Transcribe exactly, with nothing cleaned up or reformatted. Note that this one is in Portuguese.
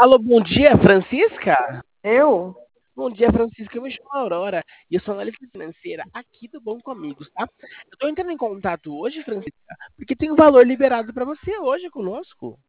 Alô, bom dia, Francisca? Eu? Bom dia, Francisca. Eu me chamo Aurora e eu sou analista financeira aqui do Bom Amigos, tá? Eu tô entrando em contato hoje, Francisca, porque tem um valor liberado para você hoje conosco.